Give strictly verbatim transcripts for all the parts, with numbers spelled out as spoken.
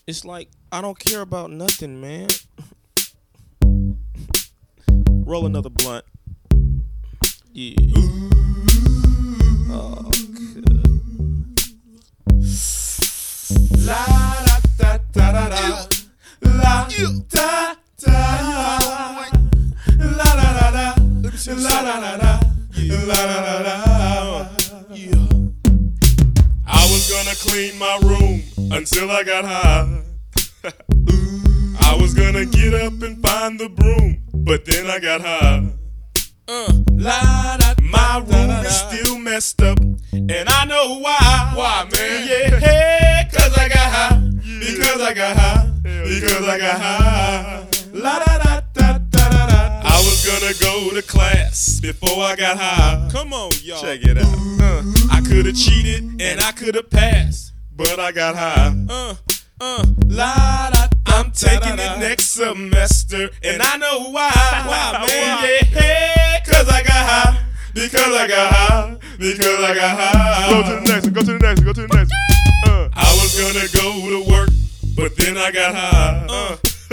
It's like I don't care about nothing, man. Roll another blunt. Yeah. Oh, good. La da da da da da. La da da. La da da da. La da da da. La da da da. Yeah. I was gonna clean my room until I got high. I was gonna get up and find the broom, but then I got high. Uh, la, da, my room is still messed up, and I know why. Why, man? Yeah, hey, cause I got high. Because I got high. Because I got high. La da da da da da da. I was gonna go to class before I got high. Come on, y'all. Check it out. Uh, I could have cheated and I could have passed, but I got high. Uh, uh, la da. I'm taking it next semester, and I know why. Why, man? Yeah, hey, cause I got high. Because I got high. Because I got high. Go to the next one. Go to the next one. Go to the next one. Uh. I was gonna go to work, but then I got high. Uh.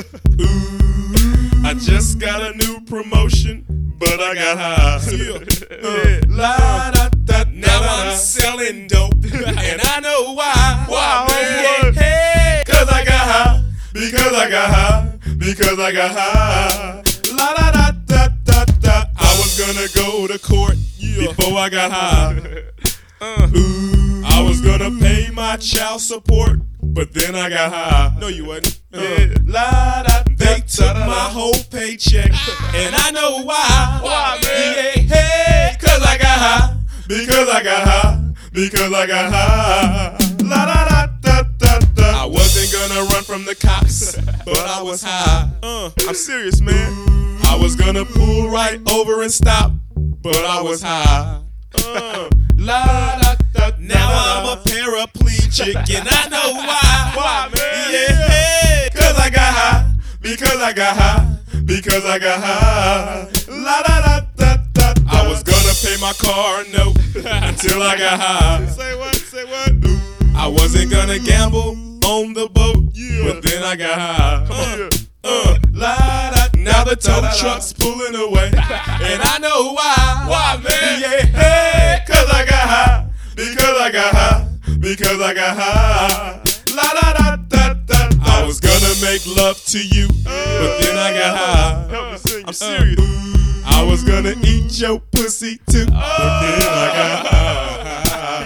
Ooh, I just got a new promotion, but I got high. Uh, la, da, da, now I'm selling dope, and I know why. Why, man? Yeah, hey, cause I got high. Because I got high. Because I got high. La da da da da da. I was gonna go to court before I got high. Uh, ooh, I was gonna pay my child support, but then I got high. No, you wasn't. Uh, yeah. La da. They took my whole paycheck, and I know why. Why, man? Yeah, hey, cause I got high. Because I got high. Because I got high. La da da da da da. I wasn't gonna run from the cops, but I was high. Uh, I'm serious, man. I was gonna pull right over and stop, but I was high. Uh, la da da. Now I'm a paraplegic, and I know why. Why, man? Yeah, hey, cause I got high. Because I got high. Because I got high. La da da da da. I was gonna pay my car note until I got high. Say what? Say what? I wasn't gonna gamble on the boat, yeah. But then I got high. Uh, uh, la, da, now the tow truck's pulling away, and I know why. Why, man? Yeah, hey, cause I got high. Because I got high. Because I got high. La da da da da. I was gonna make love to you, but then I got high. Help me sing. I'm serious. Uh, I was gonna eat your pussy too, but then I got high.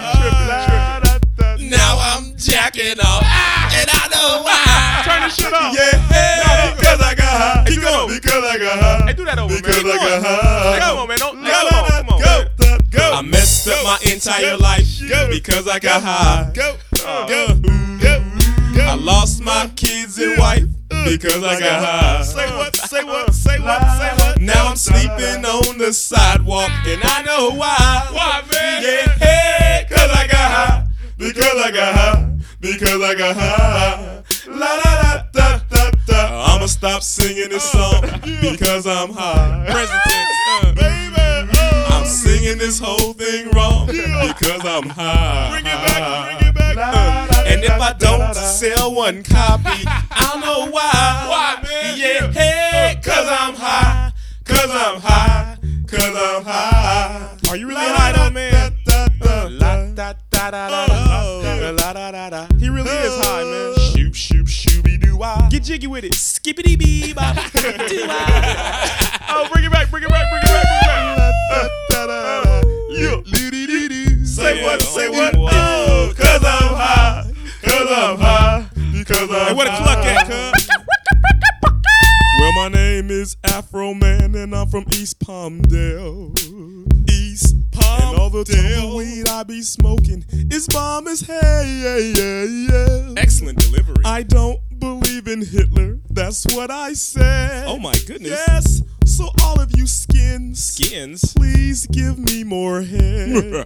Now I'm jacking off, and I know why. Turn this shit off. Yeah, hey, because I got high. Keep going. Because I got high. Hey, do that over, because man. Because I got high. Come on, man. Don't, Go, come on, come on, go, man. go. I messed up my entire life because I got high. Go, go, go, go. I lost my kids and wife because I got high. Say what? Say what? Say what? Say what? Now I'm sleeping on the sidewalk, and I know why. Why, man? Yeah, hey, cause I got high. Because I got high. Because I got high. La da da da da da. I'ma stop singing this song because I'm high. Present tense. Uh. Baby, oh. I'm singing this whole thing wrong because I'm high. Bring it back. Bring it back. Uh, and if I don't sell one copy, I'll know why. Why, man? Yeah, hey, cause I'm high. Cause I'm high. Cause I'm high. Are you really high though, man? La da da da da la da da da. He really is high, man. Shoop shoop shooby doo wah. Get jiggy with it. Skippity bee bop. Oh, bring it back. Bring it back. Bring it back. Bring it back. Yeah. Say Yeah. what? Say Oh, what? wow. Oh, cause I'm high. Cause I'm high. Because I'm Hey, where the high. cluck at, cuz? Well, my name is Afro Man, and I'm from East Palmdale. East Palmdale. And all the tumbleweed I be smoking is bomb as hey, yeah, yeah, yeah. Excellent delivery. I don't believe in Hitler. That's what I said. Oh my goodness. Yes. So all of you skins, Skins. please give me more head.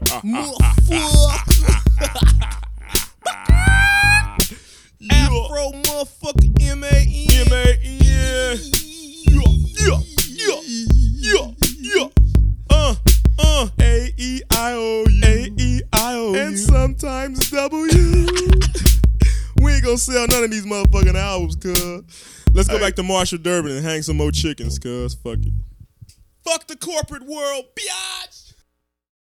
Afro motherfucker M A N. M A N. Yeah, yeah, yeah, yeah. Uh, uh. A E I O U. A E I O U. And sometimes W. We gon' gonna sell none of these motherfucking albums, cuz. Let's go Hey. back to Marshall Durbin and hang some more chickens, cuz. Fuck it. Fuck the corporate world, biatch.